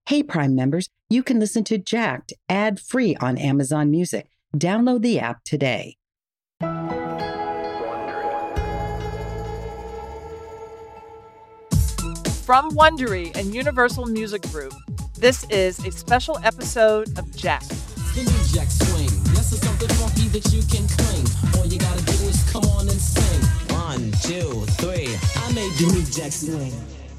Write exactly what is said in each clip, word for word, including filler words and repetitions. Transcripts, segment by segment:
Hey, Prime members, you can listen to Jacked ad-free on Amazon Music. Download the app today. From Wondery and Universal Music Group, this is a special episode of Jacked. The new Jack swing. Yes, it's something funky that you can cling. All you gotta do is come on and sing. One, two, three. I made the new Jack swing.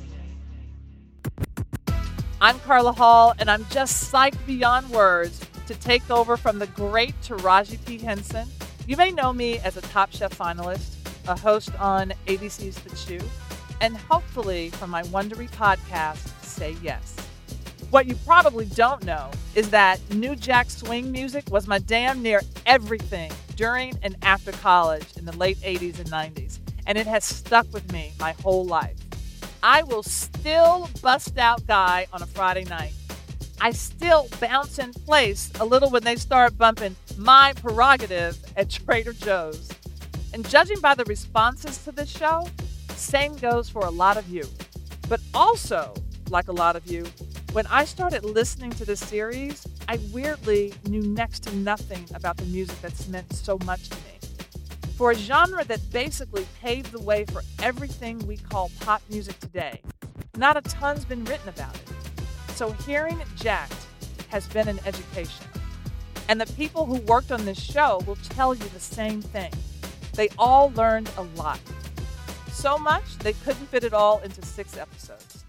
I'm Carla Hall, and I'm just psyched beyond words to take over from the great Taraji P. Henson. You may know me as a Top Chef finalist, a host on A B C's The Chew, and hopefully from my Wondery podcast, Say Yes. What you probably don't know is that New Jack Swing music was my damn near everything during and after college in the late eighties and nineties, and it has stuck with me my whole life. I will still bust out Guy on a Friday night. I still bounce in place a little when they start bumping My Prerogative at Trader Joe's. And judging by the responses to this show, same goes for a lot of you. But also, like a lot of you, when I started listening to this series, I weirdly knew next to nothing about the music that's meant so much to me. For a genre that basically paved the way for everything we call pop music today, not a ton's been written about it. So hearing Jacked has been an education. And the people who worked on this show will tell you the same thing. They all learned a lot. So much, they couldn't fit it all into six episodes.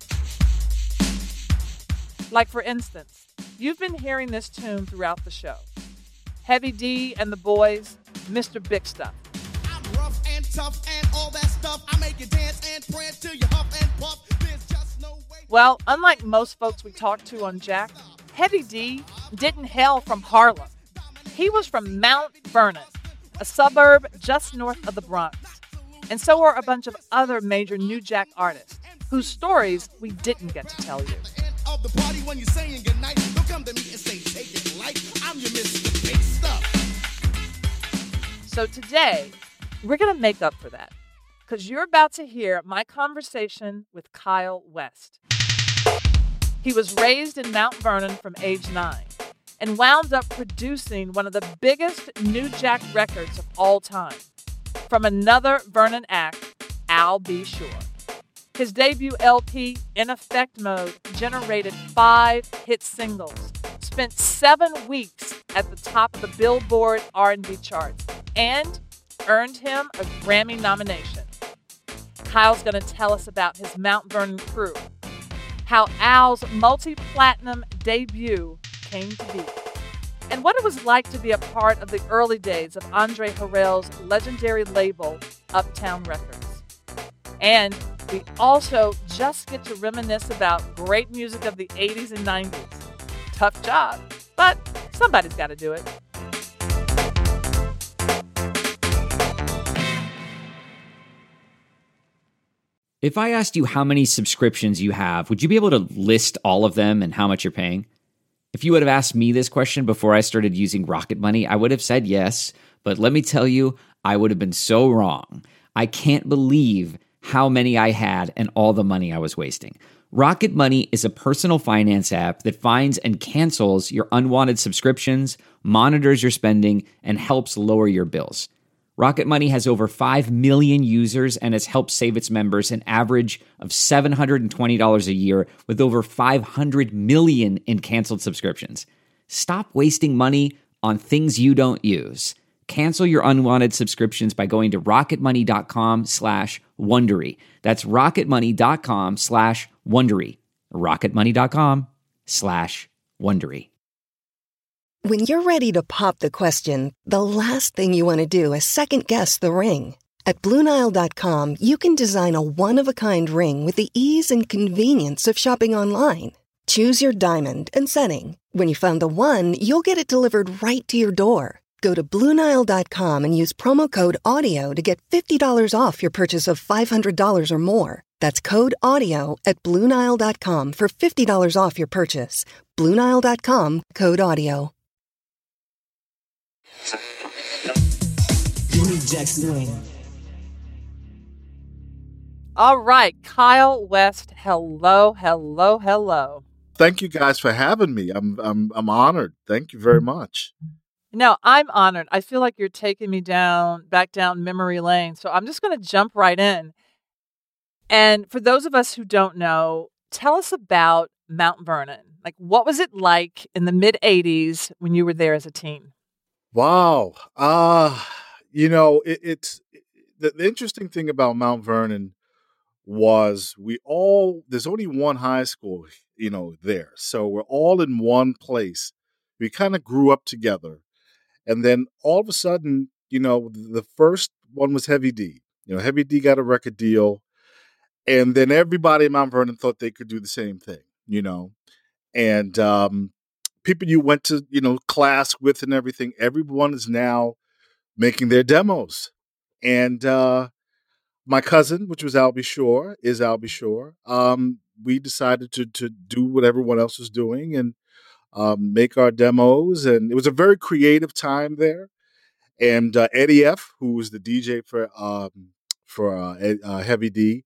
Like, for instance, you've been hearing this tune throughout the show. Heavy D and the Boys, Mister Big Stuff. I'm rough and tough and all that stuff. I make you dance and prance till you huff and puff. There's just no way. Well, unlike most folks we talked to on Jack, Heavy D didn't hail from Harlem. He was from Mount Vernon, a suburb just north of the Bronx. And so are a bunch of other major New Jack artists, whose stories we didn't get to tell you. Of the party when you're saying goodnight, don't come to me and say take it light. I'm your Mister Big Stuff. So today, we're going to make up for that, because you're about to hear my conversation with Kyle West. He was raised in Mount Vernon from age nine and wound up producing one of the biggest New Jack records of all time from another Vernon act, Al B. Sure. His debut L P, In Effect Mode, generated five hit singles, spent seven weeks at the top of the Billboard R and B charts, and earned him a Grammy nomination. Kyle's going to tell us about his Mount Vernon crew, how Al's multi-platinum debut came to be, and what it was like to be a part of the early days of Andre Harrell's legendary label, Uptown Records. And we also just get to reminisce about great music of the eighties and nineties. Tough job, but somebody's got to do it. If I asked you how many subscriptions you have, would you be able to list all of them and how much you're paying? If you would have asked me this question before I started using Rocket Money, I would have said yes, but let me tell you, I would have been so wrong. I can't believe how many I had and all the money I was wasting. Rocket Money is a personal finance app that finds and cancels your unwanted subscriptions, monitors your spending, and helps lower your bills. Rocket Money has over five million users and has helped save its members an average of seven hundred twenty dollars a year with over five hundred million in canceled subscriptions. Stop wasting money on things you don't use. Cancel your unwanted subscriptions by going to rocketmoney.com slash Wondery. That's rocketmoney.com slash Wondery. rocketmoney.com slash Wondery. When you're ready to pop the question, the last thing you want to do is second-guess the ring. At Blue Nile dot com, you can design a one-of-a-kind ring with the ease and convenience of shopping online. Choose your diamond and setting. When you find the one, you'll get it delivered right to your door. Go to Blue Nile dot com and use promo code AUDIO to get fifty dollars off your purchase of five hundred dollars or more. That's code AUDIO at Blue Nile dot com for fifty dollars off your purchase. Blue Nile dot com, code AUDIO. All right, Kyle West, hello, hello, hello. thank you guys for having me. I'm I'm I'm honored. Thank you very much. No, I'm honored. I feel like you're taking me down back down memory lane. So I'm just going to jump right in. And for those of us who don't know, tell us about Mount Vernon. Like, what was it like in the mid eighties when you were there as a teen? Wow. Uh, you know, it, it's the, the interesting thing about Mount Vernon was we all, there's only one high school, you know, there. So we're all in one place. We kind of grew up together. And then all of a sudden, you know, the first one was Heavy D. You know, Heavy D got a record deal. And then everybody in Mount Vernon thought they could do the same thing, you know. And um, people you went to, you know, class with and everything, everyone is now making their demos. And uh, my cousin, which was Albie Shore, is Albie Shore. Um, we decided to to do what everyone else was doing and um, make our demos. And it was a very creative time there. And uh, Eddie F., who was the D J for um, for uh, Ed- uh, Heavy D,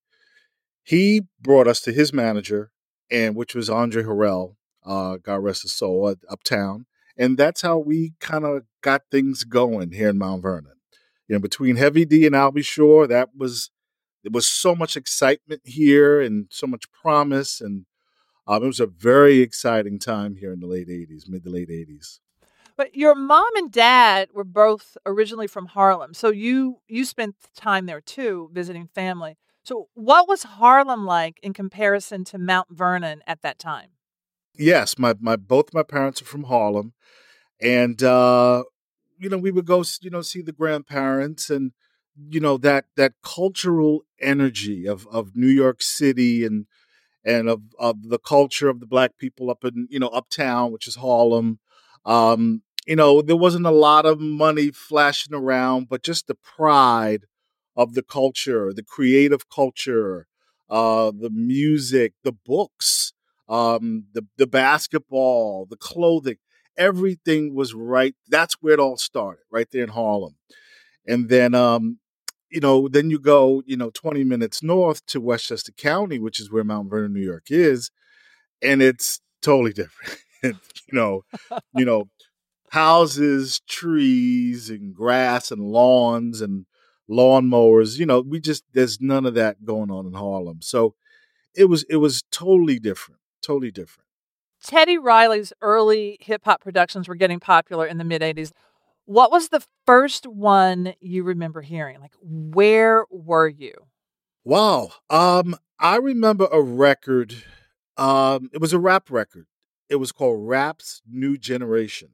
he brought us to his manager, and which was Andre Harrell, uh, God rest his soul, at Uptown. And that's how we kind of got things going here in Mount Vernon. You know, between Heavy D and Albie Shore, that was there was so much excitement here and so much promise, and um, it was a very exciting time here in the late eighties, mid to late eighties. But your mom and dad were both originally from Harlem. So you you spent time there too, visiting family. So what was Harlem like in comparison to Mount Vernon at that time? Yes, my my both my parents are from Harlem, and uh, you know we would go you know see the grandparents, and you know that that cultural energy of of New York City and and of, of the culture of the black people up in, you know, uptown, which is Harlem. Um, you know, there wasn't a lot of money flashing around, but just the pride of the culture, the creative culture, uh, the music, the books, um, the, the basketball, the clothing, everything was right. That's where it all started, right there in Harlem. And then, um, you know, then you go, you know, twenty minutes north to Westchester County, which is where Mount Vernon, New York is, and it's totally different. you know, you know, houses, trees, and grass and lawns and lawnmowers. You know, we just there's none of that going on in Harlem. So it was it was totally different, totally different. Teddy Riley's early hip hop productions were getting popular in the mid eighties. What was the first one you remember hearing? Like, where were you? Wow. Um, I remember a record. Um, it was a rap record. It was called Rap's New Generation.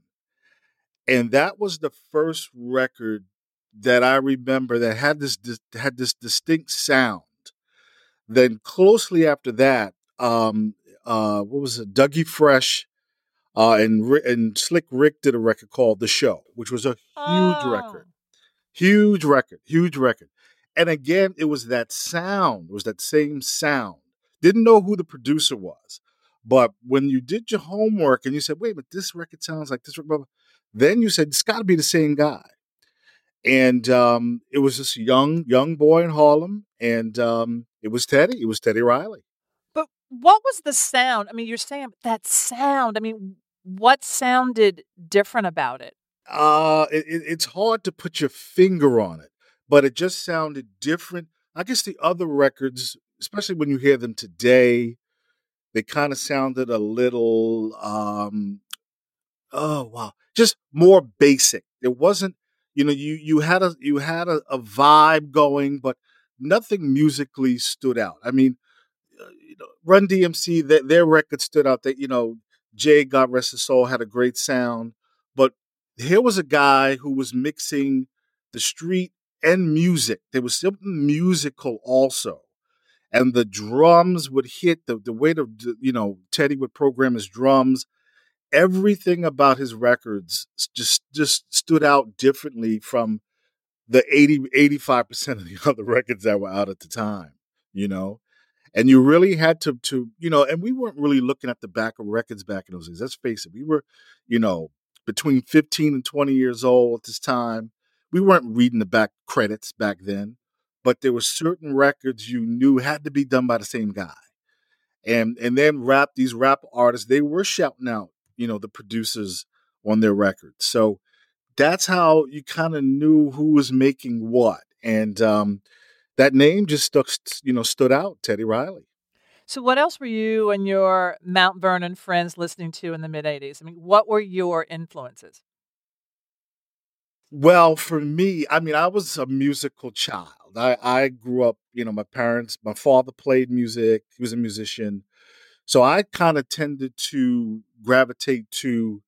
And that was the first record that I remember that had this, dis- had this distinct sound. Then closely after that, um, uh, what was it? Dougie Fresh uh, and Ri- and Slick Rick did a record called The Show, which was a huge Oh. record. Huge record, huge record. And again, it was that sound, it was that same sound. Didn't know who the producer was. But when you did your homework and you said, wait, but this record sounds like this record, then you said, it's got to be the same guy. And um, it was this young, young boy in Harlem. And um, it was Teddy. It was Teddy Riley. But what was the sound? I mean, you're saying that sound. I mean, what sounded different about it? Uh, it, it- it's hard to put your finger on it, but it just sounded different. I guess the other records, especially when you hear them today, they kind of sounded a little, um, oh wow, just more basic. It wasn't, you know, you you had a you had a, a vibe going, but nothing musically stood out. I mean, uh, you know, Run D M C, their, their record stood out. That you know, Jay, God rest his soul, had a great sound, but here was a guy who was mixing the street and music. There was something musical also, and the drums would hit the the way the the- you know Teddy would program his drums. Everything about his records s- just just stood out differently from the eighty eighty-five percent of the other records that were out at the time, you know? And you really had to to you know, and we weren't really looking at the back of records back in those days. Let's face it, we were, you know, between fifteen and twenty years old at this time. We weren't reading the back credits back then, but there were certain records you knew had to be done by the same guy. And and then rap, these rap artists, they were shouting out, you know, the producers on their records. So that's how you kind of knew who was making what. And um, that name just stuck, you know, stood out, Teddy Riley. So what else were you and your Mount Vernon friends listening to in the mid eighties? I mean, what were your influences? Well, for me, I mean, I was a musical child. I, I grew up, you know, my parents, my father played music. He was a musician. So I kind of tended to gravitate to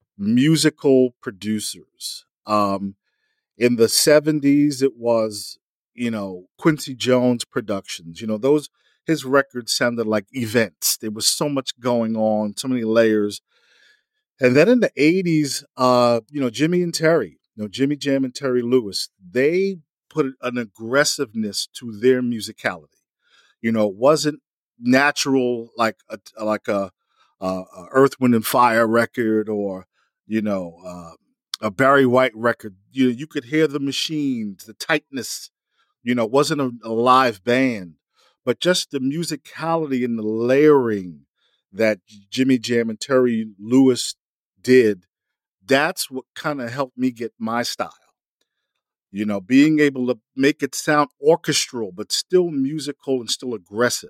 musical producers. Um, in the seventies, it was, you know, Quincy Jones Productions. You know, those, his records sounded like events. There was so much going on, so many layers. And then in the eighties, uh, you know, Jimmy and Terry, you know, Jimmy Jam and Terry Lewis, they put an aggressiveness to their musicality. You know, it wasn't natural like a like a, a, a Earth, Wind and Fire record or you know uh, a Barry White record. You you could hear the machines, the tightness. You know, it wasn't a, a live band, but just the musicality and the layering that Jimmy Jam and Terry Lewis did. That's what kind of helped me get my style. You know, being able to make it sound orchestral, but still musical and still aggressive.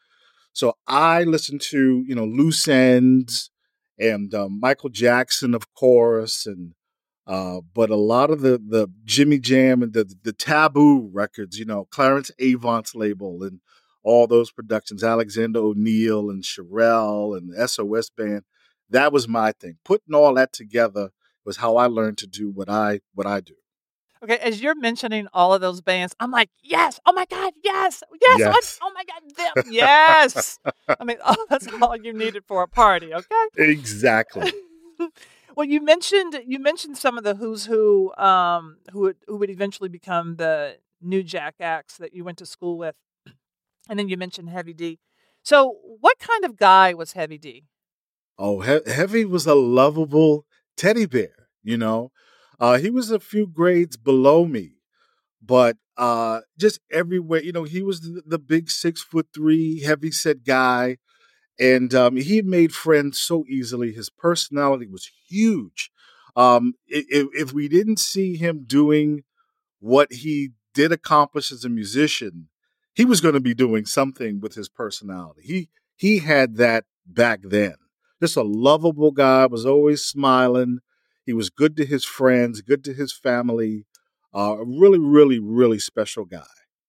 So I listened to, you know, Loose Ends and um, Michael Jackson, of course, and uh, but a lot of the the Jimmy Jam and the the Taboo records, you know, Clarence Avant's label and all those productions, Alexander O'Neal and Sherelle and the S O S Band. That was my thing. Putting all that together was how I learned to do what I what I do. Okay, as you're mentioning all of those bands, I'm like, yes, oh my God, yes, yes, Yes. oh, oh my God, them, yes. I mean, oh, that's all you needed for a party, okay? Exactly. Well, you mentioned you mentioned some of the who's who, um, who would who would eventually become the New Jack acts that you went to school with, and then you mentioned Heavy D. So, what kind of guy was Heavy D? Oh, he- Heavy was a lovable teddy bear, you know. Uh, he was a few grades below me, but uh, just everywhere, you know, he was the, the big six foot three, heavy set guy. And um, he made friends so easily. His personality was huge. Um, i- if, if we didn't see him doing what he did accomplish as a musician, he was going to be doing something with his personality. He he had that back then. Just a lovable guy, was always smiling. He was good to his friends, good to his family. Uh, a really, really, really special guy.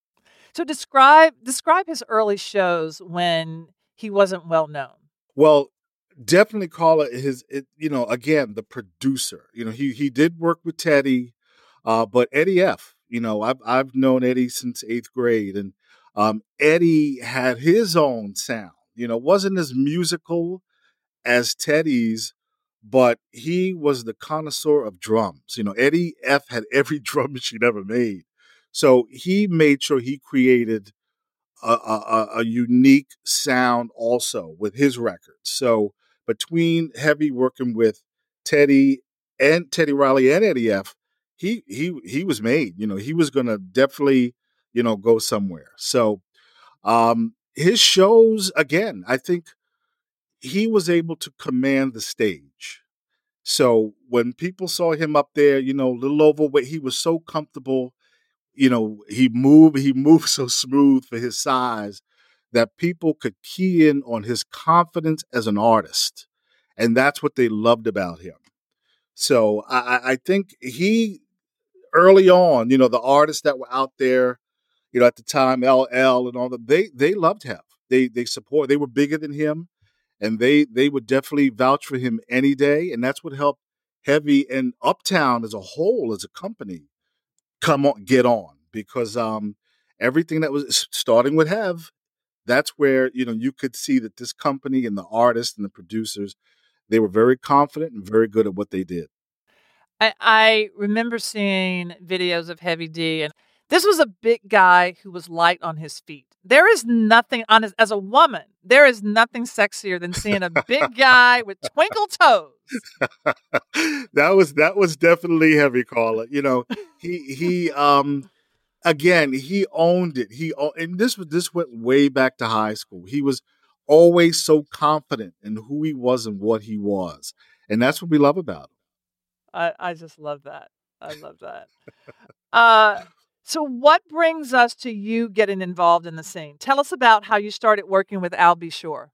So, describe describe his early shows when he wasn't well known. Well, definitely call it his. It, you know, again, the producer. You know, he he did work with Teddy, uh, but Eddie F. You know, I've I've known Eddie since eighth grade, and um, Eddie had his own sound. You know, wasn't as musical as Teddy's, but he was the connoisseur of drums. You know, Eddie F had every drum machine ever made, so he made sure he created a, a, a unique sound also with his records. So between Heavy working with Teddy and Teddy Riley and Eddie F, he he he was made. You know, he was gonna definitely, you know, go somewhere. So um his shows, again, I think he was able to command the stage. So when people saw him up there, you know, a little overweight, he was so comfortable. You know, he moved, he moved so smooth for his size that people could key in on his confidence as an artist. And that's what they loved about him. So I, I I think he early on, you know, the artists that were out there, you know, at the time, L L and all that, they they loved him. They they support, they were bigger than him, and they they would definitely vouch for him any day. And that's what helped Heavy and Uptown as a whole, as a company, come on, get on, because um, everything that was starting with Hev, that's where, you know, you could see that this company and the artists and the producers, they were very confident and very good at what they did. I, I remember seeing videos of Heavy D, and this was a big guy who was light on his feet. There is nothing on his, as a woman, there is nothing sexier than seeing a big guy with twinkle toes. that was that was definitely Heavy, Carla. You know, he he um again, he owned it. He o- and this was this went way back to high school. He was always so confident in who he was and what he was. And that's what we love about him. I, I just love that. I love that. Uh, so what brings us to you getting involved in the scene? Tell us about how you started working with Al B. Sure.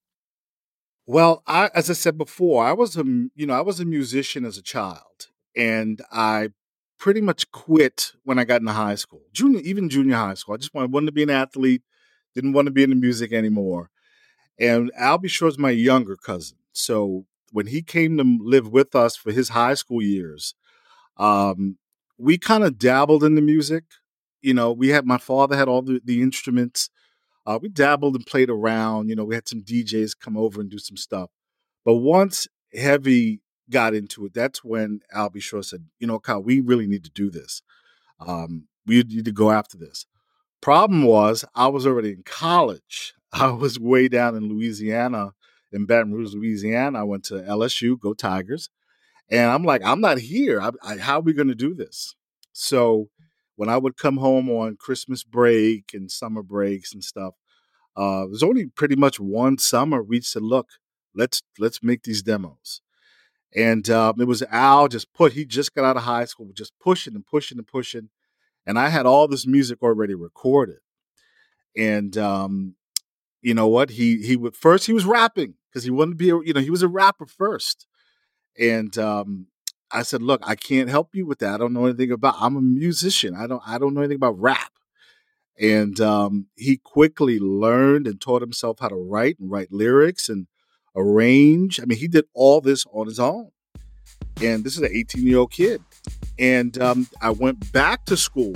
Well, I, as I said before, I was a, you know, I was a musician as a child, and I pretty much quit when I got into high school, junior, even junior high school. I just wanted, wanted to be an athlete, didn't want to be in the music anymore. And Al B. Sure is my younger cousin. So when he came to live with us for his high school years, um, we kind of dabbled in the music. You know, we had, my father had all the, the instruments. Uh, we dabbled and played around. You know, we had some D Js come over and do some stuff. But once Heavy got into it, that's when Al B. Sure said, you know, Kyle, we really need to do this. Um, we need to go after this. Problem was, I was already in college. I was way down in Louisiana, in Baton Rouge, Louisiana. I went to L S U, go Tigers. And I'm like, I'm not here. I, I, how are we going to do this? So when I would come home on Christmas break and summer breaks and stuff, uh, it was only pretty much one summer we said, look, let's let's make these demos. And um, it was Al just put, he just got out of high school, just pushing and pushing and pushing. And I had all this music already recorded. And um, you know what? He he would first he was rapping because he wanted to be, a, you know, he was a rapper first. And um, I said, look, I can't help you with that. I don't know anything about, I'm a musician. I don't, I don't know anything about rap. And um, he quickly learned and taught himself how to write and write lyrics and arrange. I mean, he did all this on his own. And this is an eighteen-year-old kid. And um, I went back to school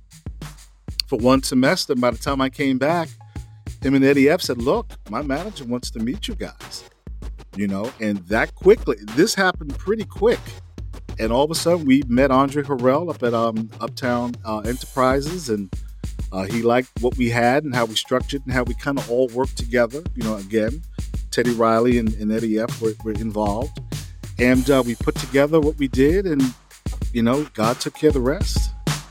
for one semester. And by the time I came back, him and Eddie F said, look, my manager wants to meet you guys. You know, and that quickly, this happened pretty quick. And all of a sudden, we met Andre Harrell up at um, Uptown uh, Enterprises, and uh, he liked what we had and how we structured and how we kind of all worked together. You know, again, Teddy Riley and, and Eddie F were, were involved. And uh, we put together what we did, and, you know, God took care of the rest.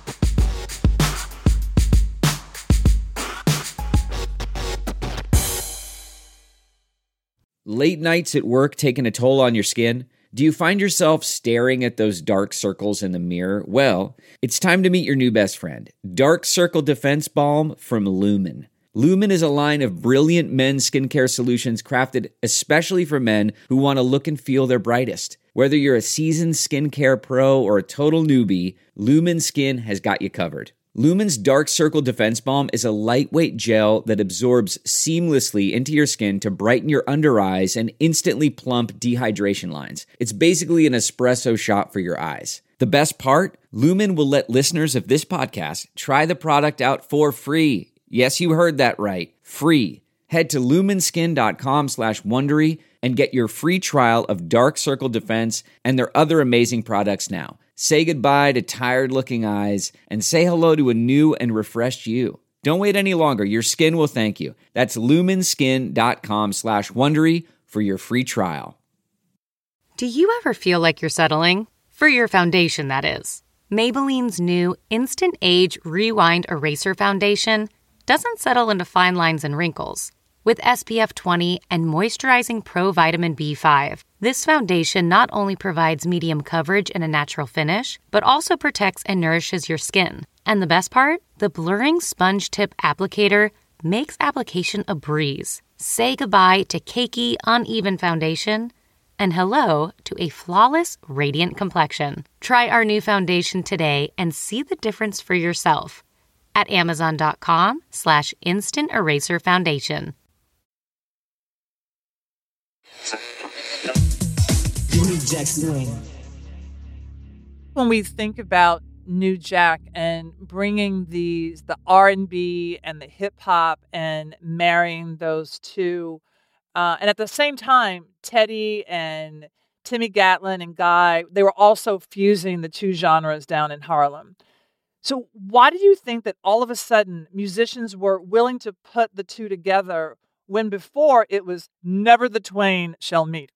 Late nights at work taking a toll on your skin? Do you find yourself staring at those dark circles in the mirror? Well, it's time to meet your new best friend, Dark Circle Defense Balm from Lumen. Lumen is a line of brilliant men's skincare solutions crafted especially for men who want to look and feel their brightest. Whether you're a seasoned skincare pro or a total newbie, Lumen Skin has got you covered. Lumen's Dark Circle Defense Balm is a lightweight gel that absorbs seamlessly into your skin to brighten your under eyes and instantly plump dehydration lines. It's basically an espresso shot for your eyes. The best part? Lumen will let listeners of this podcast try the product out for free. Yes, you heard that right. Free. Head to lumenskin.com slash Wondery and get your free trial of Dark Circle Defense and their other amazing products now. Say goodbye to tired-looking eyes and say hello to a new and refreshed you. Don't wait any longer. Your skin will thank you. That's lumenskin.com slash Wondery for your free trial. Do you ever feel like you're settling? For your foundation, that is. Maybelline's new Instant Age Rewind Eraser Foundation doesn't settle into fine lines and wrinkles. With S P F twenty and moisturizing Pro Vitamin B five, this foundation not only provides medium coverage and a natural finish, but also protects and nourishes your skin. And the best part? The blurring sponge tip applicator makes application a breeze. Say goodbye to cakey, uneven foundation and hello to a flawless, radiant complexion. Try our new foundation today and see the difference for yourself at amazon.com slash instant eraser foundation. New Jack Swing. When we think about New Jack and bringing these, the R and B and the hip hop and marrying those two, uh, and at the same time, Teddy and Timmy Gatlin and Guy, they were also fusing the two genres down in Harlem. So why do you think that all of a sudden musicians were willing to put the two together when before it was never the twain shall meet?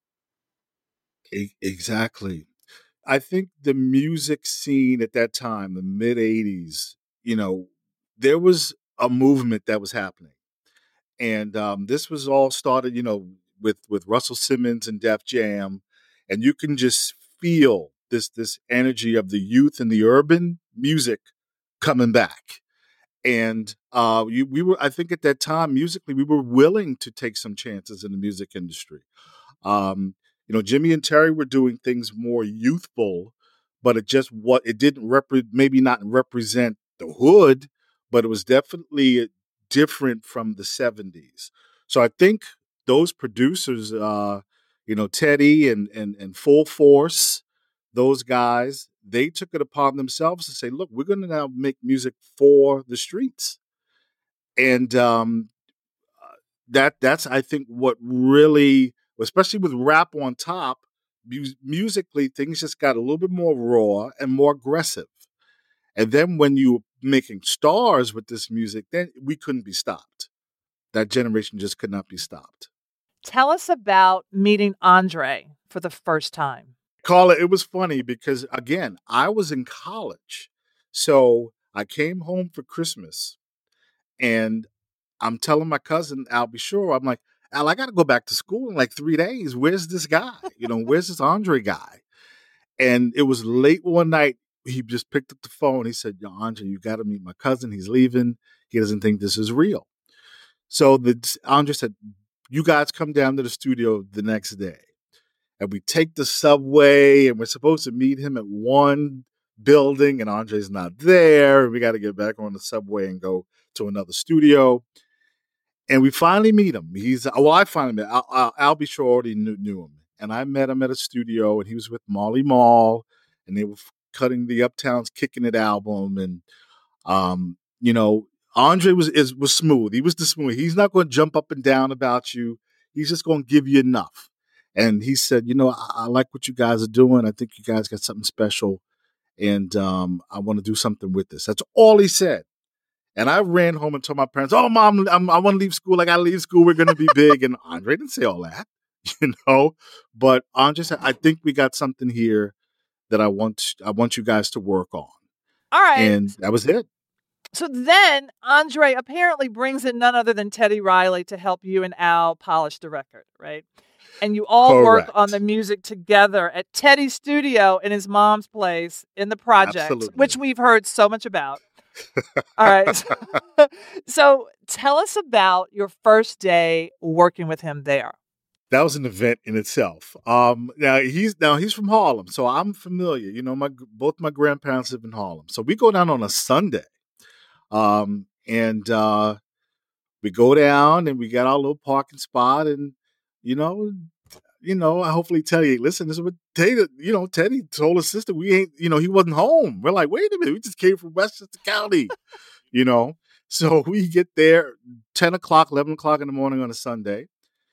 Exactly. I think the music scene at that time, the mid eighties, you know, there was a movement that was happening. And um, this was all started, you know, with with Russell Simmons and Def Jam, and you can just feel this this energy of the youth and the urban music coming back. And uh, you, we were, I think, at that time musically, we were willing to take some chances in the music industry. Um, you know, Jimmy and Terry were doing things more youthful, but it just what it didn't repre- maybe not represent the hood, but it was definitely different from the seventies. So I think those producers, uh, you know, Teddy and and and Full Force, those guys, they took it upon themselves to say, look, we're going to now make music for the streets. And um, that that's, I think, what really, especially with rap on top, mu- musically, things just got a little bit more raw and more aggressive. And then when you were making stars with this music, then we couldn't be stopped. That generation just could not be stopped. Tell us about meeting Andre for the first time. Carla, it was funny because, again, I was in college. So I came home for Christmas and I'm telling my cousin, Albie Shore, I'm like, Al, I got to go back to school in like three days. Where's this guy? You know, where's this Andre guy? And it was late one night. He just picked up the phone. He said, yo, Andre, you got to meet my cousin. He's leaving. He doesn't think this is real. So the Andre said, you guys come down to the studio the next day. And we take the subway, and we're supposed to meet him at one building, and Andre's not there. We got to get back on the subway and go to another studio. And we finally meet him. He's well, I finally met Al, Al, Albie Shore already knew, knew him, and I met him at a studio, and he was with Marley Marl, and they were cutting the Uptown's Kicking It album, and um, you know, Andre was is was smooth. He was the smooth. He's not going to jump up and down about you. He's just going to give you enough. And he said, you know, I, I like what you guys are doing. I think you guys got something special. And um, I want to do something with this. That's all he said. And I ran home and told my parents, oh, Mom, I'm, I want to leave school. I got to leave school. We're going to be big. And Andre didn't say all that, you know. But Andre said, I think we got something here that I want, I want you guys to work on. All right. And that was it. So then Andre apparently brings in none other than Teddy Riley to help you and Al polish the record, right? And you all Correct. work on the music together at Teddy's studio in his mom's place in the project, Absolutely. which we've heard so much about. All right. So tell us about your first day working with him there. That was an event in itself. Um, now he's now he's from Harlem, so I'm familiar. You know, my both my grandparents live in Harlem, so we go down on a Sunday, um, and uh, we go down and we got our little parking spot, and you know, you know, I hopefully tell you, listen, this is what Teddy, you know, Teddy told his sister we ain't, you know, he wasn't home. We're like, wait a minute, we just came from Westchester County, you know. So we get there ten o'clock, eleven o'clock in the morning on a Sunday.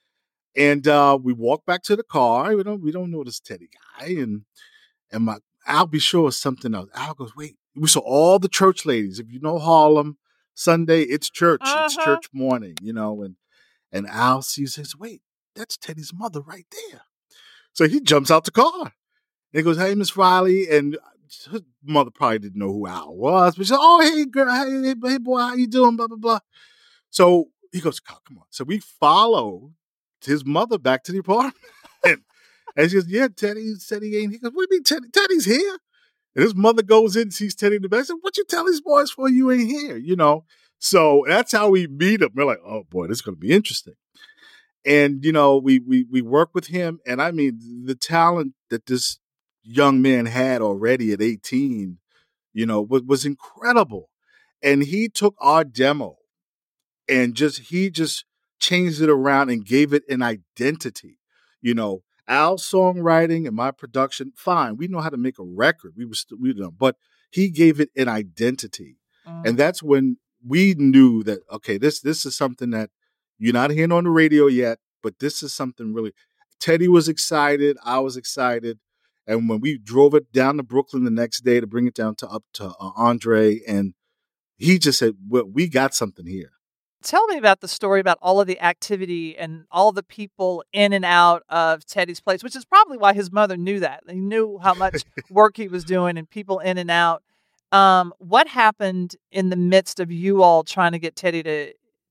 And uh, we walk back to the car. We don't we don't know this Teddy guy. And and my I'll be sure it's something else. Al goes, wait, we saw all the church ladies. If you know Harlem, Sunday, it's church. Uh-huh. It's church morning, you know, and and Al sees says, wait, that's Teddy's mother right there. So he jumps out the car. And he goes, hey, Miss Riley. And his mother probably didn't know who Al was. But she said, oh, hey, girl, hey, hey, boy, how you doing? Blah, blah, blah. So he goes, oh, come on. So we follow his mother back to the apartment. and, and she goes, yeah, Teddy said he ain't here. He goes, what do you mean Teddy? Teddy's here? And his mother goes in, sees Teddy in the back. Said, what you tell these boys for you ain't here? You know? So that's how we meet him. We're like, oh, boy, this is going to be interesting. And, you know, we, we we work with him. And I mean, the talent that this young man had already at eighteen, you know, was, was incredible. And he took our demo and just, he just changed it around and gave it an identity. You know, Al's songwriting and my production, fine. We know how to make a record. We were, st- we know, but he gave it an identity. Mm. And that's when we knew that, okay, this, this is something that, you're not hearing on the radio yet, but this is something really. Teddy was excited. I was excited. And when we drove it down to Brooklyn the next day to bring it down to up to uh, Andre, and he just said, well, we got something here. Tell me about the story about all of the activity and all the people in and out of Teddy's place, which is probably why his mother knew that. He knew how much work he was doing and people in and out. Um, what happened in the midst of you all trying to get Teddy to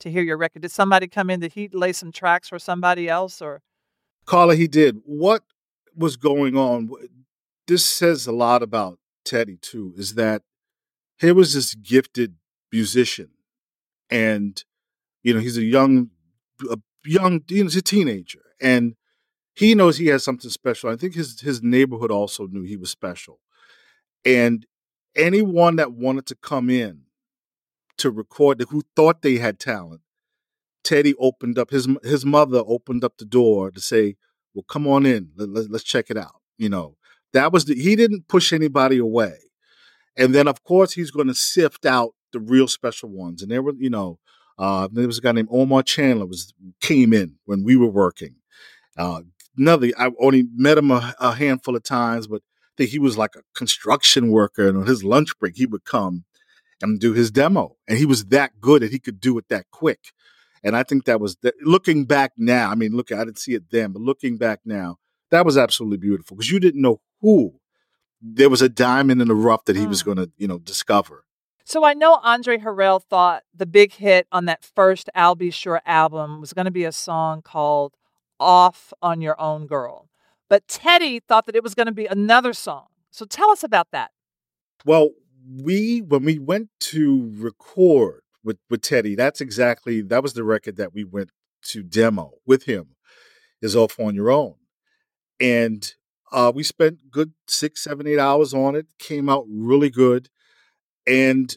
to hear your record? Did somebody come in? Did he lay some tracks for somebody else? Or Carla, he did. What was going on? This says a lot about Teddy, too, is that here was this gifted musician. And, you know, he's a young, a young, he's a teenager. And he knows he has something special. I think his his neighborhood also knew he was special. And anyone that wanted to come in to record, who thought they had talent, Teddy opened up, his his mother opened up the door to say, well, come on in, let, let, let's check it out. You know, that was the, he didn't push anybody away. And then, of course, he's going to sift out the real special ones. And there were, you know, uh, there was a guy named Omar Chandler was came in when we were working. Uh, another, I only met him a, a handful of times, but I think he was like a construction worker. And on his lunch break, he would come and do his demo. And he was that good that he could do it that quick. And I think that was, the, looking back now, I mean, look, I didn't see it then, but looking back now, that was absolutely beautiful because you didn't know who. There was a diamond in the rough that he mm. was going to, you know, discover. So I know Andre Harrell thought the big hit on that first I'll Be Sure album was going to be a song called Off on Your Own Girl. But Teddy thought that it was going to be another song. So tell us about that. Well, we, when we went to record with, with Teddy, that's exactly, that was the record that we went to demo with him, is Off on Your Own. And Uh, we spent good six, seven, eight hours on it. Came out really good. And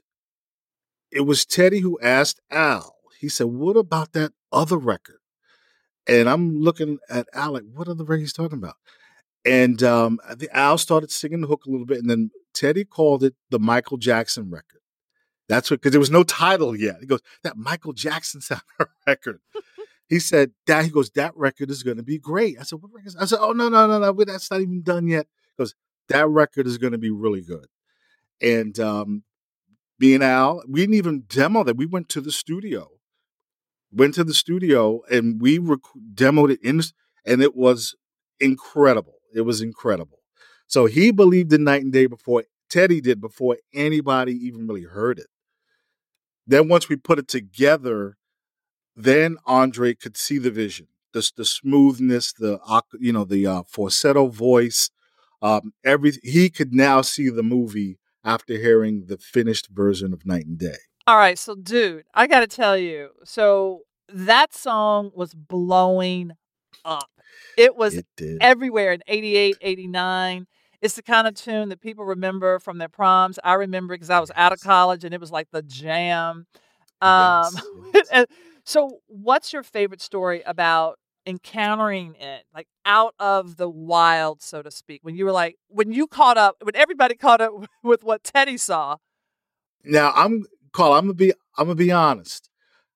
it was Teddy who asked Al. He said, what about that other record? And I'm looking at Al like, what other record he's talking about? And um, I think Al started singing the hook a little bit. And then Teddy called it the Michael Jackson record. That's what, because there was no title yet. He goes, that Michael Jackson sound record. He said, Dad, he goes, that record is going to be great. I said, what record? I said, oh, no, no, no, no, that's not even done yet. He goes, that record is going to be really good. And um, me and Al, we didn't even demo that. We went to the studio, went to the studio and we rec- demoed it in, and it was incredible. It was incredible. So he believed in Night and Day before Teddy did, before anybody even really heard it. Then once we put it together, then Andre could see the vision, the, the smoothness, the, you know, the uh, falsetto voice, um, everything. He could now see the movie after hearing the finished version of Night and Day. All right. So, dude, I got to tell you, so that song was blowing up. It was it did. everywhere in eighty-eight, eighty-nine. It's the kind of tune that people remember from their proms. I remember because I was out of college and it was like the jam. Um, yes, yes. So what's your favorite story about encountering it, like out of the wild, so to speak, when you were like, when you caught up, when everybody caught up with what Teddy saw? Now, I'm, Carl, I'm going to be, I'm going to be honest.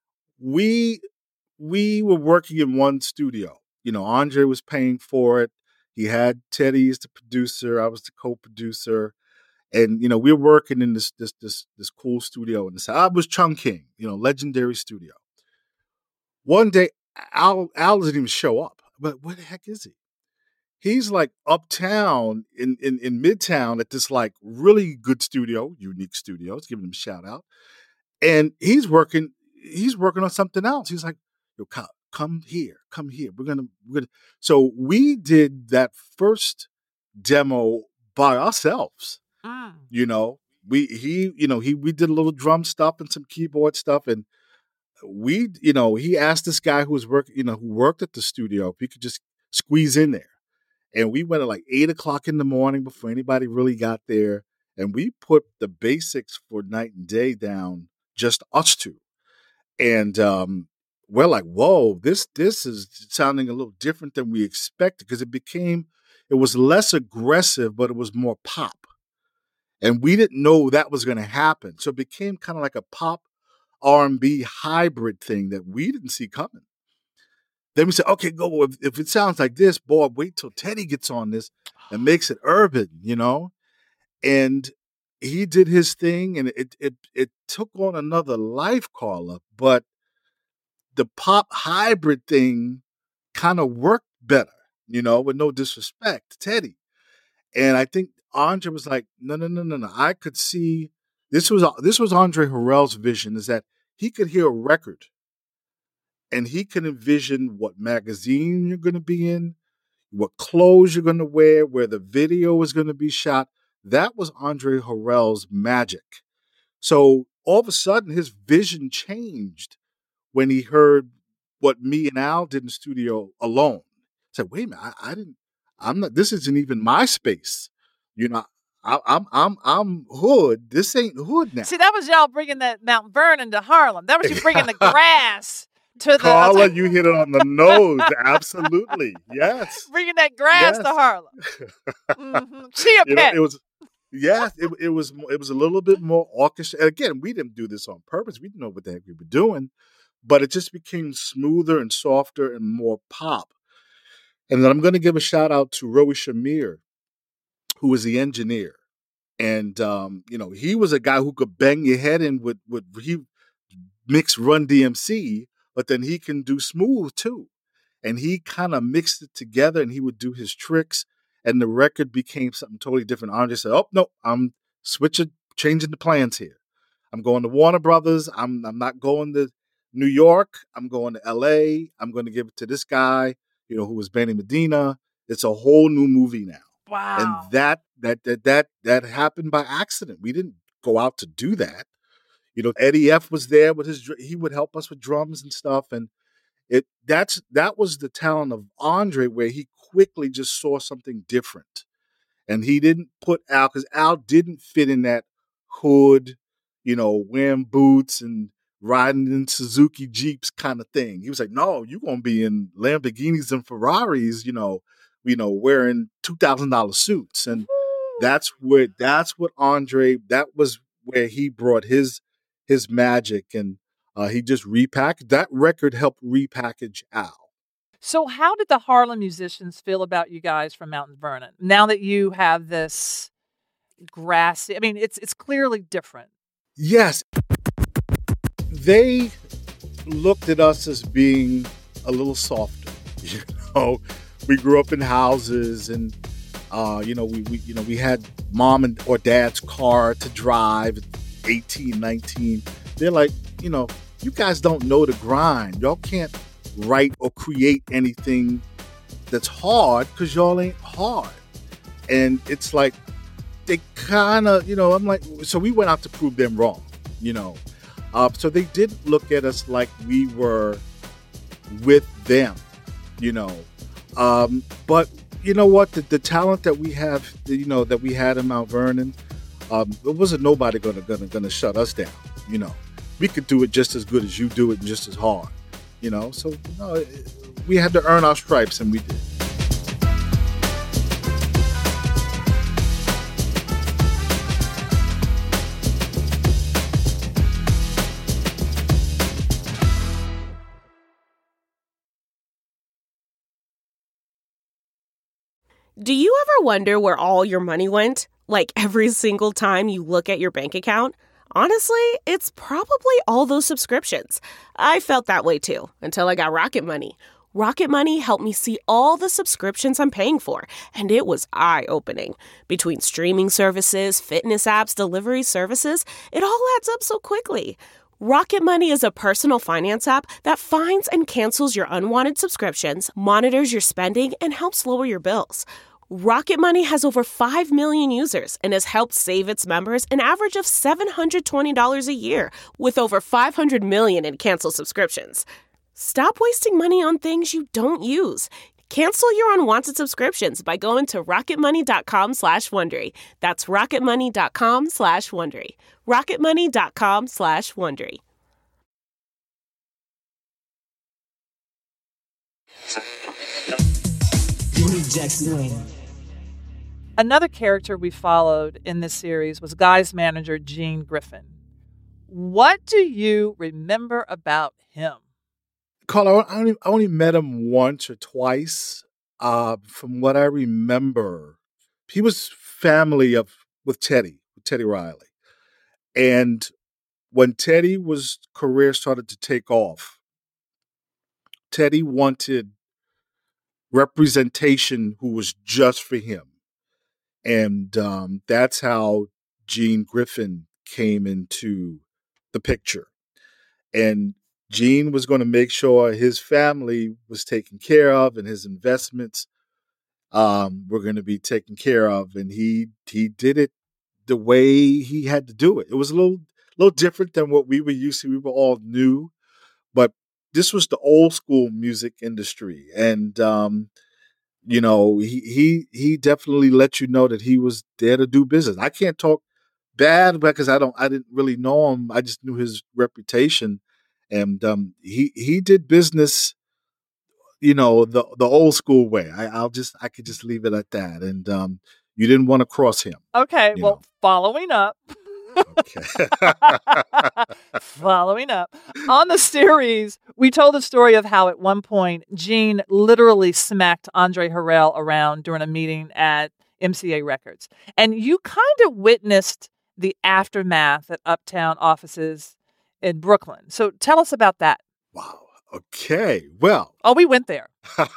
We, we were working in one studio. You know, Andre was paying for it. He had Teddy as the producer. I was the co-producer. And, you know, we were working in this, this, this, this cool studio. And I was Chungking, you know, legendary studio. One day, Al, Al doesn't even show up. But where the heck is he? He's like uptown in, in, in Midtown at this like really good studio, Unique Studios, giving him a shout out. And he's working, he's working on something else. He's like, yo, come, come here, come here. We're gonna, we're gonna. So we did that first demo by ourselves. Mm. You know, we he, you know, he we did a little drum stuff and some keyboard stuff, and we, you know, he asked this guy who was work, you know, who worked at the studio if he could just squeeze in there. And we went at like eight o'clock in the morning before anybody really got there. And we put the basics for Night and Day down, just us two. And um, we're like, whoa, this this is sounding a little different than we expected, because it became, it was less aggressive, but it was more pop. And we didn't know that was going to happen. So it became kind of like a pop R and B hybrid thing that we didn't see coming. Then we said, okay, go. If, if it sounds like this, boy, wait till Teddy gets on this and makes it urban, you know? And he did his thing, and it it it took on another life, Carla. But the pop hybrid thing kind of worked better, you know, with no disrespect to Teddy. And I think Andre was like, no, no, no, no, no. I could see, this was this was Andre Harrell's vision, is that he could hear a record and he can envision what magazine you're going to be in, what clothes you're going to wear, where the video is going to be shot. That was Andre Harrell's magic. So all of a sudden, his vision changed when he heard what me and Al did in the studio alone. He said, wait a minute, I, I didn't, I'm not, this isn't even my space. You know, I, I'm, I'm, I'm hood. This ain't hood now. See, that was y'all bringing that Mount Vernon to Harlem. That was you bringing the grass to the. Carla, you hit it on the nose. Absolutely. Yes. Bringing that grass yes. to Harlem. Mm-hmm. Chia you know, Pet. it was, yes, it, it was, it was a little bit more orchestra. Again, we didn't do this on purpose. We didn't know what the heck we were doing, but it just became smoother and softer and more pop. And then I'm going to give a shout out to Roy Shamir, who was the engineer. And, um, you know, he was a guy who could bang your head in with, with he mixed Run D M C, but then he can do smooth too. And he kind of mixed it together and he would do his tricks and the record became something totally different. Andre said, oh, no, I'm switching, changing the plans here. I'm going to Warner Brothers. I'm I'm not going to New York. I'm going to L A. I'm going to give it to this guy, you know, who was Benny Medina. It's a whole new movie now. Wow. And that that that that that happened by accident. We didn't go out to do that. You know, Eddie F was there with his he would help us with drums and stuff. And it that's that was the talent of Andre, where he quickly just saw something different. And he didn't put Al, because Al didn't fit in that hood, you know, wearing boots and riding in Suzuki Jeeps kind of thing. He was like, no, you're going to be in Lamborghinis and Ferraris, you know, you know, wearing two thousand dollars suits. And that's where, that's what Andre, that was where he brought his, his magic. And uh, he just repackaged, that record helped repackage Al. So how did the Harlem musicians feel about you guys from Mount Vernon? Now that you have this grassy, I mean, it's it's clearly different. Yes. They looked at us as being a little softer. You know, we grew up in houses and, uh, you know, we, we, you know, we had mom and or dad's car to drive at eighteen, nineteen. They're like, you know, you guys don't know the grind. Y'all can't write or create anything that's hard because y'all ain't hard. And it's like, they kind of, you know, I'm like, so we went out to prove them wrong, you know. Uh, so they did look at us like we were with them, you know. Um, but you know what? The, the talent that we have, you know, that we had in Mount Vernon, um, there wasn't nobody gonna, gonna, gonna shut us down, you know. We could do it just as good as you do it and just as hard. You know, so you know, we had to earn our stripes, and we did. Do you ever wonder where all your money went? Like every single time you look at your bank account? Honestly, it's probably all those subscriptions. I felt that way too, until I got Rocket Money. Rocket Money helped me see all the subscriptions I'm paying for, and it was eye-opening. Between streaming services, fitness apps, delivery services, it all adds up so quickly. Rocket Money is a personal finance app that finds and cancels your unwanted subscriptions, monitors your spending, and helps lower your bills. Rocket Money has over five million users and has helped save its members an average of seven hundred twenty dollars a year, with over five hundred million in canceled subscriptions. Stop wasting money on things you don't use. Cancel your unwanted subscriptions by going to rocketmoney.com slash Wondery. That's rocketmoney.com slash Wondery. rocketmoney.com slash Wondery. Another character we followed in this series was Guy's manager, Gene Griffin. What do you remember about him? Carl, I only, I only met him once or twice. Uh, from what I remember, he was family of with Teddy, with Teddy Riley. And when Teddy was career started to take off, Teddy wanted representation who was just for him. And um, that's how Gene Griffin came into the picture. And Gene was going to make sure his family was taken care of and his investments um, were going to be taken care of. And he he did it the way he had to do it. It was a little little different than what we were used to. We were all new, but this was the old school music industry. And, um, you know, he, he, he definitely let you know that he was there to do business. I can't talk bad because I don't, I didn't really know him. I just knew his reputation. And um, he he did business, you know, the the old school way. I, I'll just I could just leave it at that. And um, you didn't want to cross him. Okay, well, know. following up. Okay. Following up. On the series, we told the story of how at one point Gene literally smacked Andre Harrell around during a meeting at M C A Records. And you kind of witnessed the aftermath at Uptown offices in Brooklyn. So tell us about that. Wow. Okay. Well. Oh, we went there.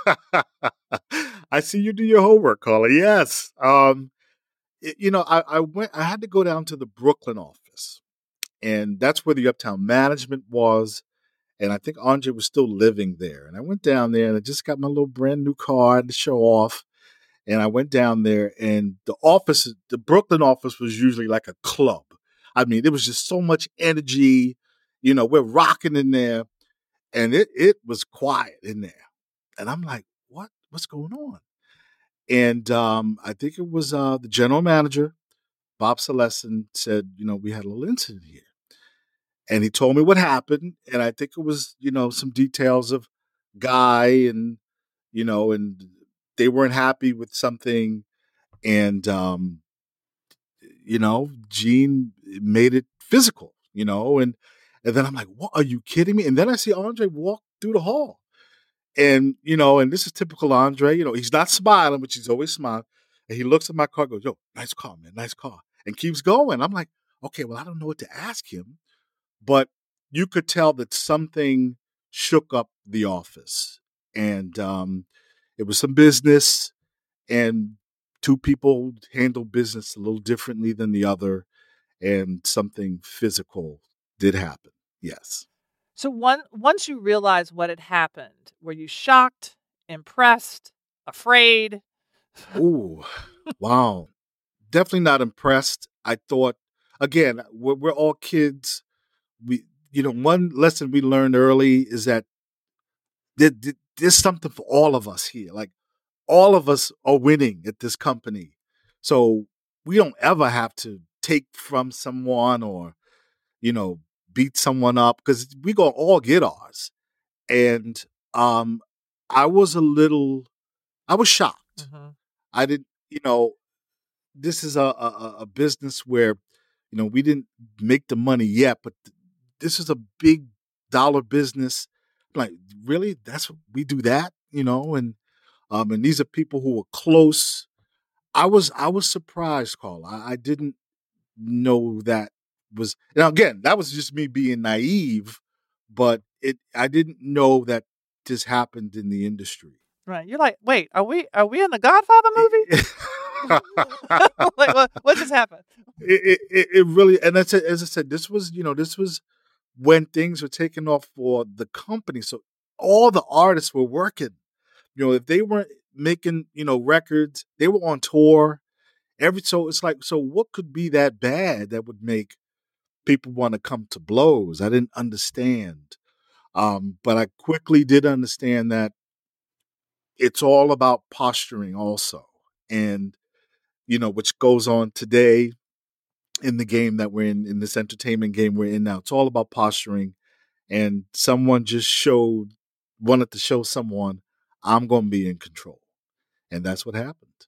I see you do your homework, Carla. Yes. Um, it, you know, I, I went. I had to go down to the Brooklyn office, and that's where the Uptown management was. And I think Andre was still living there. And I went down there, and I just got my little brand new car to show off. And I went down there, and the office, the Brooklyn office, was usually like a club. I mean, there was just so much energy. You know, we're rocking in there, and it it was quiet in there. And I'm like, what? What's going on? And um, I think it was uh, the general manager, Bob Celestin, said, you know, we had a little incident here. And he told me what happened. And I think it was, you know, some details of Guy and, you know, and they weren't happy with something. And, um, you know, Gene made it physical, you know, and, and then I'm like, what, are you kidding me? And then I see Andre walk through the hall. And, you know, and this is typical Andre, you know, he's not smiling, but he's always smiling. And he looks at my car, goes, yo, nice car, man, nice car. And keeps going. I'm like, okay, well, I don't know what to ask him. But you could tell that something shook up the office. And um, it was some business. And two people handle business a little differently than the other. And something physical did happen. Yes. So one, once you realized what had happened, were you shocked, impressed, afraid? Ooh, wow. Definitely not impressed. I thought, again, we're, we're all kids. We, you know, one lesson we learned early is that there, there's something for all of us here. Like, all of us are winning at this company. So we don't ever have to take from someone or, you know, beat someone up because we gonna all get ours. And um, I was a little, I was shocked. Mm-hmm. I didn't, you know, this is a, a a business where, you know, we didn't make the money yet, but th- this is a big dollar business. I'm like, really? That's what we do that, you know? And um, and these are people who are close. I was I was surprised, Carl. I, I didn't know that was now again, that was just me being naive, but it I didn't know that this happened in the industry. Right. You're like, wait, are we are we in the Godfather movie? Like, what, what just happened? It, it, it really, and that's as I said, this was, you know, this was when things were taking off for the company. So all the artists were working. You know, if they weren't making, you know, records, they were on tour. Every so it's like, so what could be that bad that would make people want to come to blows? I didn't understand, um, but I quickly did understand that it's all about posturing, also, and you know, which goes on today in the game that we're in, in this entertainment game we're in now. It's all about posturing. And someone just showed, wanted to show someone, I'm going to be in control. And that's what happened.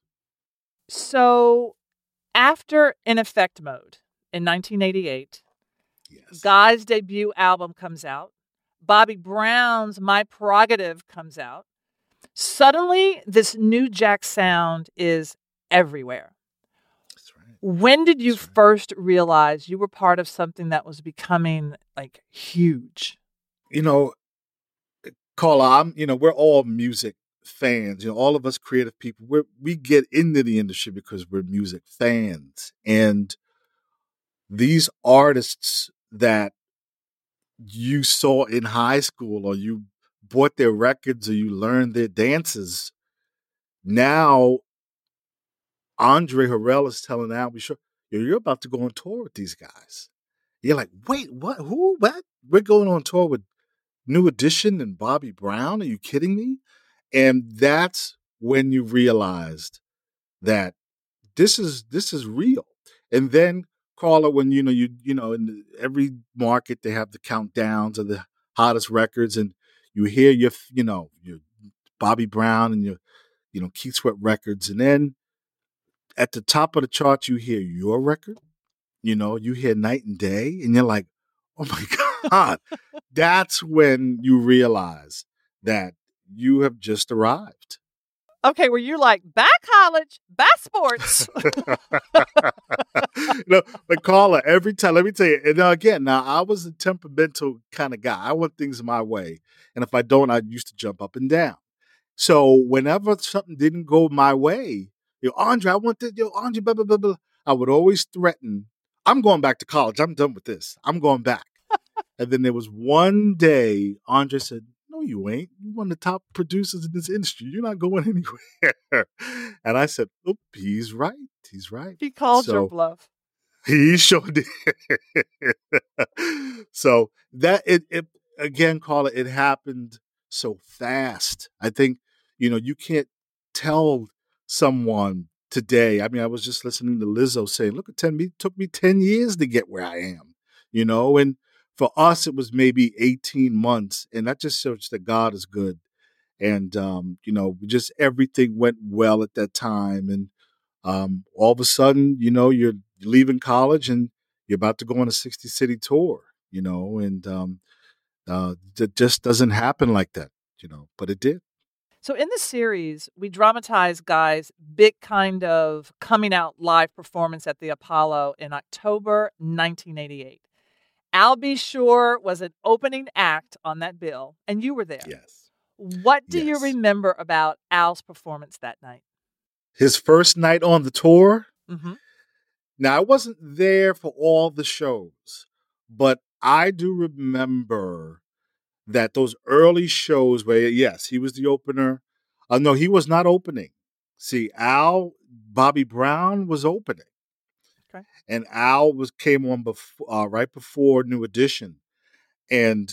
So after In Effect Mode in nineteen eighty-eight, Yes. Guy's debut album comes out. Bobby Brown's My Prerogative comes out. Suddenly, this new Jack sound is everywhere. That's right. When did you That's right. first realize you were part of something that was becoming like huge? You know, Carla, I'm, you know, we're all music fans. You know, all of us creative people, we we get into the industry because we're music fans. And these artists that you saw in high school, or you bought their records, or you learned their dances. Now, Andre Harrell is telling Al B. Sure, you're about to go on tour with these guys. You're like, wait, what? Who? What? We're going on tour with New Edition and Bobby Brown? Are you kidding me? And that's when you realized that this is this is real. And then, Carla, when you know you you know in the, every market they have the countdowns of the hottest records, and you hear your you know your Bobby Brown and your you know Keith Sweat records, and then at the top of the chart you hear your record. You know, you hear Night and Day, and you're like, oh my God. That's when you realize that you have just arrived. Okay, where you're like, bye college, bye sports. No, but Carla, every time, let me tell you, and now again, now I was a temperamental kind of guy. I want things my way. And if I don't, I used to jump up and down. So whenever something didn't go my way, yo, Andre, I want this, yo, Andre, blah, blah, blah, blah. I would always threaten, I'm going back to college. I'm done with this. I'm going back. And then there was one day, Andre said, no, you ain't. You're one of the top producers in this industry. You're not going anywhere. And I said, oop, he's right. He's right. He called so, your bluff. He sure did. So that, it, it again, Carla, it happened so fast. I think, you know, you can't tell someone today. I mean, I was just listening to Lizzo saying, look, it took me ten years to get where I am, you know, and for us, it was maybe eighteen months, and that just shows that God is good. And, um, you know, just everything went well at that time. And um, all of a sudden, you know, you're leaving college and you're about to go on a sixty city tour, you know, and um, uh, it just doesn't happen like that, you know, but it did. So in the series, we dramatize Guy's big kind of coming out live performance at the Apollo in October nineteen eighty-eight. Al B. Sure was an opening act on that bill, and you were there. Yes. What do yes. you remember about Al's performance that night? His first night on the tour? Mm-hmm. Now, I wasn't there for all the shows, but I do remember that those early shows where, yes, he was the opener. Uh, no, he was not opening. See, Al, Bobby Brown was opening. Okay. And Al was came on before, uh, right before New Edition. And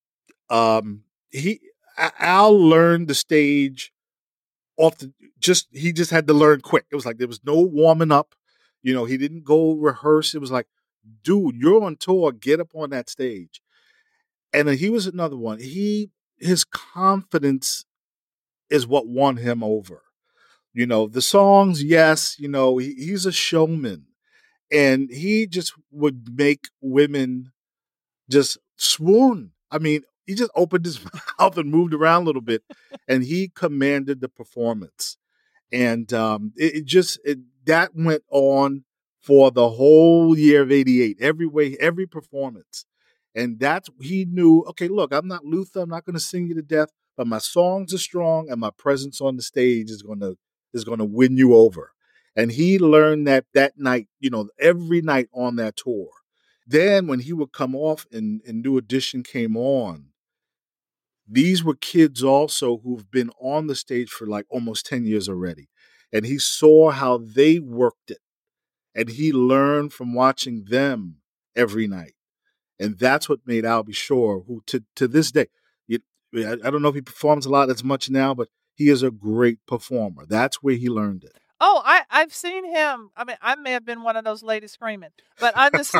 um, he Al learned the stage off the, just, he just had to learn quick. It was like there was no warming up. You know, he didn't go rehearse. It was like, dude, you're on tour. Get up on that stage. And then he was another one. He, his confidence is what won him over. You know, the songs, yes, you know, he, he's a showman. And he just would make women just swoon. I mean, he just opened his mouth and moved around a little bit, and he commanded the performance. And um, it, it just, it, that went on for the whole year of eighty-eight, every way, every performance. And that's, he knew, okay, look, I'm not Luther. I'm not going to sing you to death, but my songs are strong and my presence on the stage is going to, is going to win you over. And he learned that that night, you know, every night on that tour. Then when he would come off and, and New Edition came on, these were kids also who've been on the stage for like almost ten years already. And he saw how they worked it. And he learned from watching them every night. And that's what made Al B. Sure, who to, to this day, you, I, I don't know if he performs a lot as much now, but he is a great performer. That's where he learned it. Oh, I, I've seen him. I mean, I may have been one of those ladies screaming, but I'm just,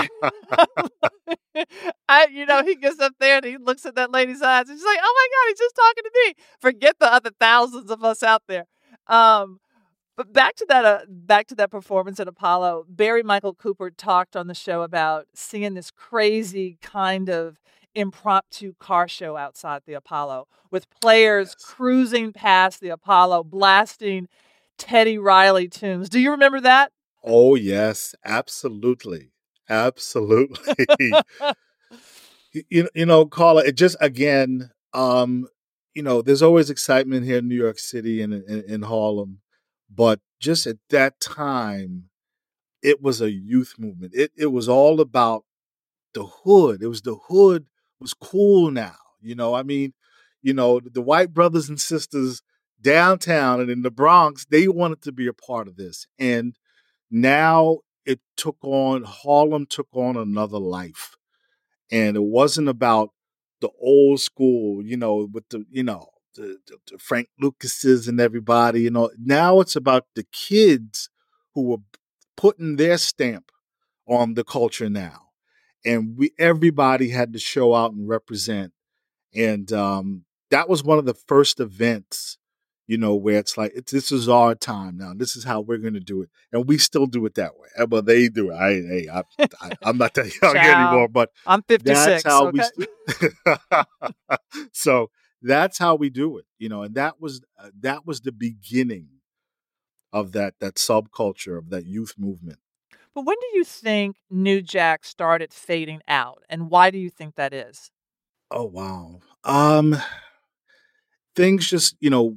I, you know, he gets up there and he looks at that lady's eyes and she's like, oh my God, he's just talking to me. Forget the other thousands of us out there. Um, but back to that, uh, back to that performance at Apollo, Barry Michael Cooper talked on the show about seeing this crazy kind of impromptu car show outside the Apollo with players yes. cruising past the Apollo, blasting Teddy Riley tunes. Do you remember that? Oh, yes, absolutely. Absolutely. you, you know, Carla, it just, again, um, you know, there's always excitement here in New York City and in, in Harlem, but just at that time, it was a youth movement. It, it was all about the hood. It was the hood was cool now. You know, I mean, you know, the white brothers and sisters downtown and in the Bronx, they wanted to be a part of this. And now it took on, Harlem took on another life. And it wasn't about the old school, you know, with the, you know, the, the, the Frank Lucases and everybody, you know. Now it's about the kids who were putting their stamp on the culture now. And we, everybody had to show out and represent. And um, that was one of the first events, you know, where it's like, it's, this is our time now. This is how we're going to do it. And we still do it that way. But they do it. I, hey, I, I, I'm not that young anymore, but I'm fifty-six. That's how okay. we, so that's how we do it, you know, and that was, uh, that was the beginning of that, that subculture, of that youth movement. But when do you think New Jack started fading out? And why do you think that is? Oh, wow. Um, things just, you know,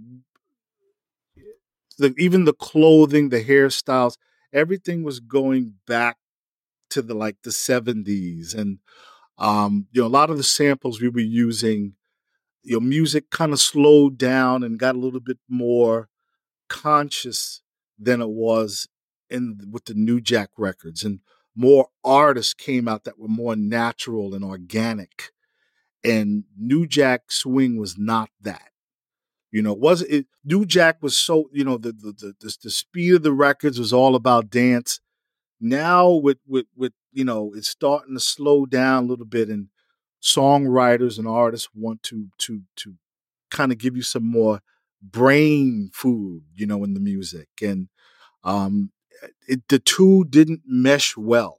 the, even the clothing, the hairstyles, everything was going back to the, like the seventies. And, um, you know, a lot of the samples we were using, you know, music kind of slowed down and got a little bit more conscious than it was in with the New Jack records. And more artists came out that were more natural and organic. And New Jack swing was not that. You know, was it New Jack was so, you know, the the the, the speed of the records was all about dance. Now with with with you know, it's starting to slow down a little bit, and songwriters and artists want to to to kind of give you some more brain food, you know, in the music. And um it, the two didn't mesh well,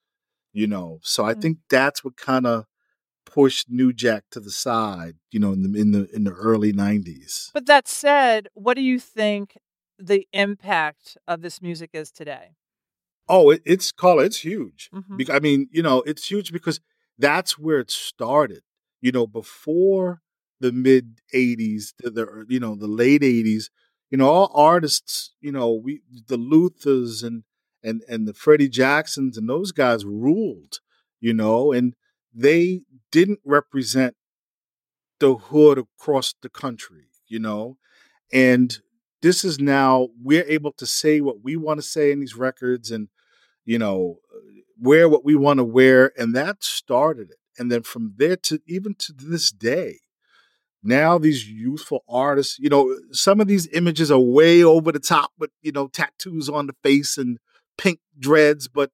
you know. So I think that's what kind of pushed New Jack to the side, you know, in the in the in the early nineties. But that said, what do you think the impact of this music is today? Oh, it, it's called it's huge. Mm-hmm. Be- I mean, you know, it's huge because that's where it started. You know, before the mid eighties, the, the you know the late eighties, you know, all artists, you know, we the Luthers and and and the Freddie Jacksons and those guys ruled, you know, and they didn't represent the hood across the country, you know. And this is now, we're able to say what we want to say in these records, and, you know, wear what we want to wear. And that started it. And then from there to even to this day, now these youthful artists, you know, some of these images are way over the top with, you know, tattoos on the face and pink dreads, but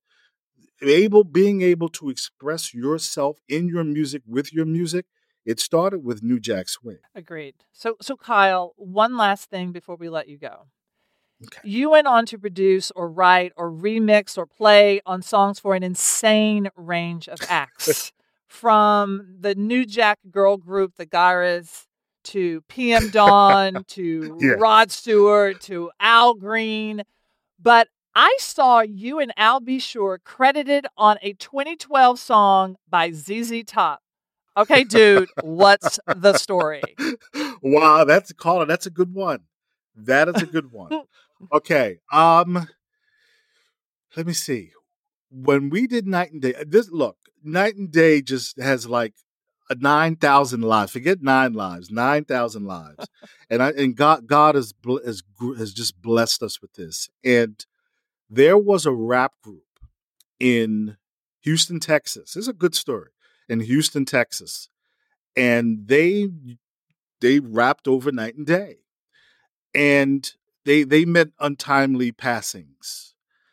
able being able to express yourself in your music with your music, it started with New Jack Swing. Agreed. So, so Kyle, one last thing before we let you go. Okay. You went on to produce or write or remix or play on songs for an insane range of acts, from the New Jack girl group, the Gyras, to P M Dawn, to Yeah. Rod Stewart, to Al Green. But I saw you and Al B. Sure credited on a twenty twelve song by Z Z Top. Okay, dude, what's the story? Wow, that's a caller. That's a good one. That is a good one. Okay. Um, let me see. When we did Night and Day, this look, Night and Day just has like a nine thousand lives. Forget nine lives, nine thousand lives. And I and God God has has has just blessed us with this. And there was a rap group in Houston, Texas. This is a good story. In Houston, Texas. And they they rapped over Night and Day. And they they met untimely passings.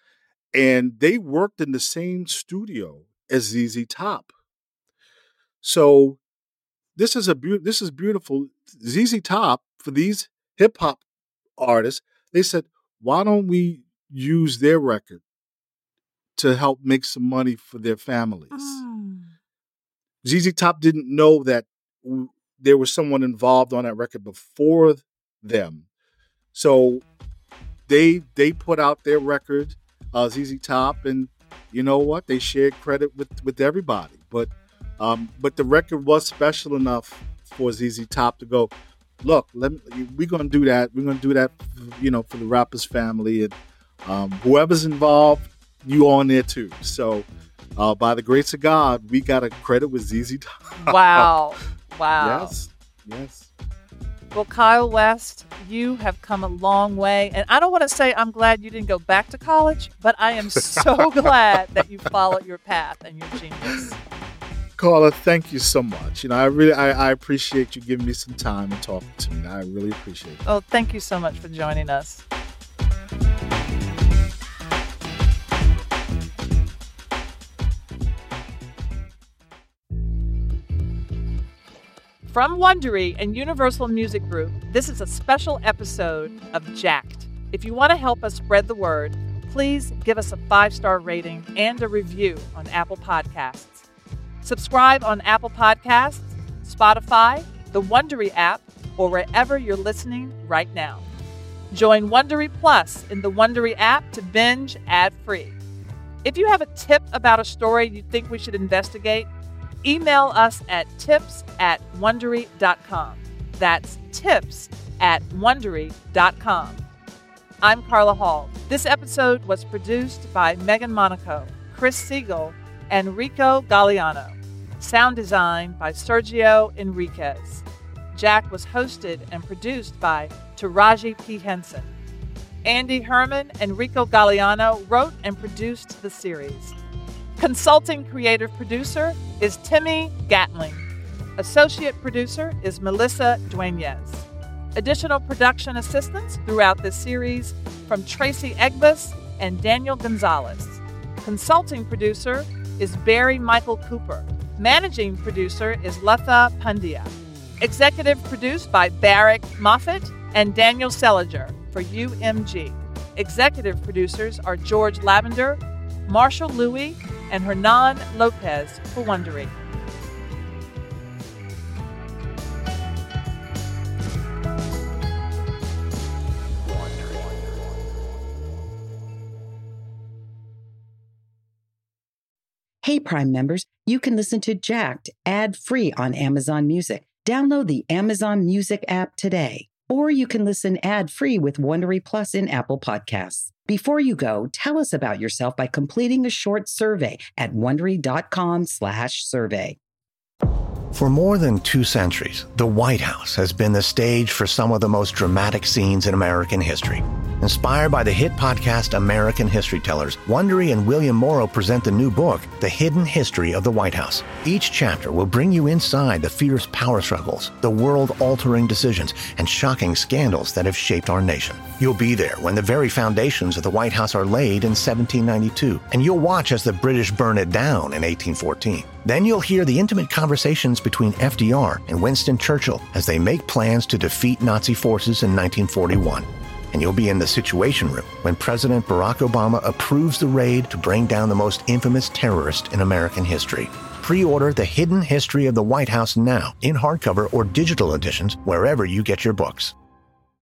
And they worked in the same studio as Z Z Top. So this is a be- this is beautiful. Z Z Top, for these hip hop artists, they said, why don't we use their record to help make some money for their families? Mm. Z Z Top didn't know that w- there was someone involved on that record before them. So they they put out their record, uh, Z Z Top, and you know what? They shared credit with, with everybody. But um, but the record was special enough for Z Z Top to go, look, let me, we're gonna do that. We're gonna do that, you know, for the Rappers family, and um, whoever's involved, you on there too. So uh, by the grace of God, we got a credit with Z Z Top. Wow. Wow. Yes. Yes. Well, Kyle West, you have come a long way. And I don't want to say I'm glad you didn't go back to college, but I am so glad that you followed your path and your genius. Carla, thank you so much. You know, I really, I, I appreciate you giving me some time and talking to me. I really appreciate it. Oh, thank you so much for joining us. From Wondery and Universal Music Group, this is a special episode of Jacked. If you want to help us spread the word, please give us a five-star rating and a review on Apple Podcasts. Subscribe on Apple Podcasts, Spotify, the Wondery app, or wherever you're listening right now. Join Wondery Plus in the Wondery app to binge ad-free. If you have a tip about a story you think we should investigate, email us at tips at wondery dot com. That's tips at wondery dot com. I'm Carla Hall. This episode was produced by Megan Monaco, Chris Siegel, and Rico Galliano. Sound design by Sergio Enriquez. Jack was hosted and produced by Taraji P. Henson. Andy Herman and Rico Galliano wrote and produced the series. Consulting creative producer is Timmy Gatling. Associate producer is Melissa Dueñez. Additional production assistants throughout this series from Tracy Egbus and Daniel Gonzalez. Consulting producer is Barry Michael Cooper. Managing producer is Letha Pandya. Executive produced by Barrick Moffitt and Daniel Seliger for U M G. Executive producers are George Lavender, Marshall Louis, and Hernan Lopez for Wondery. Hey, Prime members, you can listen to Jacked ad-free on Amazon Music. Download the Amazon Music app today. Or you can listen ad-free with Wondery Plus in Apple Podcasts. Before you go, tell us about yourself by completing a short survey at wondery dot com slash survey. For more than two centuries, the White House has been the stage for some of the most dramatic scenes in American history. Inspired by the hit podcast American History Tellers, Wondery and William Morrow present the new book, The Hidden History of the White House. Each chapter will bring you inside the fierce power struggles, the world-altering decisions, and shocking scandals that have shaped our nation. You'll be there when the very foundations of the White House are laid in seventeen ninety-two, and you'll watch as the British burn it down in eighteen fourteen. Then you'll hear the intimate conversations between F D R and Winston Churchill as they make plans to defeat Nazi forces in nineteen forty-one. And you'll be in the Situation Room when President Barack Obama approves the raid to bring down the most infamous terrorist in American history. Pre-order The Hidden History of the White House now in hardcover or digital editions wherever you get your books.